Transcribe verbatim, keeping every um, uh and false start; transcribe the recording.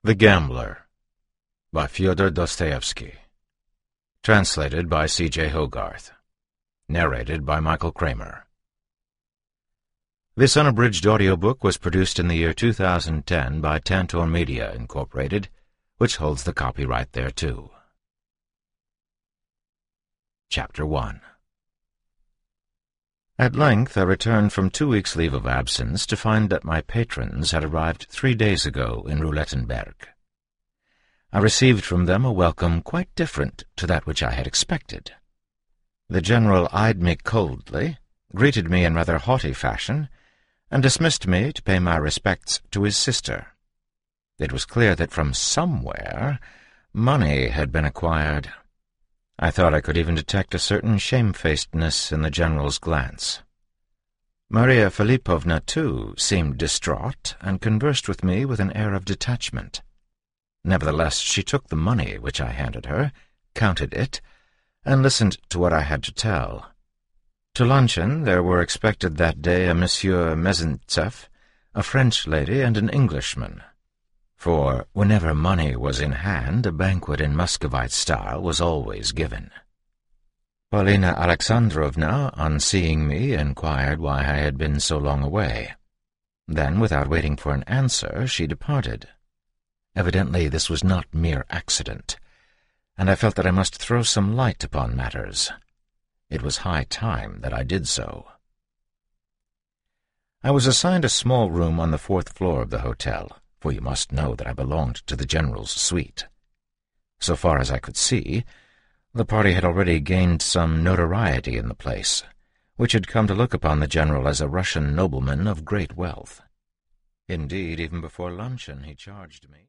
The Gambler by Fyodor Dostoevsky. Translated by C J Hogarth. Narrated by Michael Kramer. This unabridged audiobook was produced in the year two thousand ten by Tantor Media, Incorporated, which holds the copyright thereto. Chapter one. At length I returned from two weeks' leave of absence to find that my patrons had arrived three days ago in Roulettenberg. I received from them a welcome quite different to that which I had expected. The general eyed me coldly, greeted me in rather haughty fashion, and dismissed me to pay my respects to his sister. It was clear that from somewhere money had been acquired. I thought I could even detect a certain shamefacedness in the general's glance. Maria Philippovna, too, seemed distraught, and conversed with me with an air of detachment. Nevertheless, she took the money which I handed her, counted it, and listened to what I had to tell. To luncheon there were expected that day a Monsieur Mezentsev, a French lady, and an Englishman. For whenever money was in hand, a banquet in Muscovite style was always given. Paulina Alexandrovna, on seeing me, inquired why I had been so long away. Then, without waiting for an answer, she departed. Evidently this was not mere accident, and I felt that I must throw some light upon matters. It was high time that I did so. I was assigned a small room on the fourth floor of the hotel, for you must know that I belonged to the general's suite. So far as I could see, the party had already gained some notoriety in the place, which had come to look upon the general as a Russian nobleman of great wealth. Indeed, even before luncheon he charged me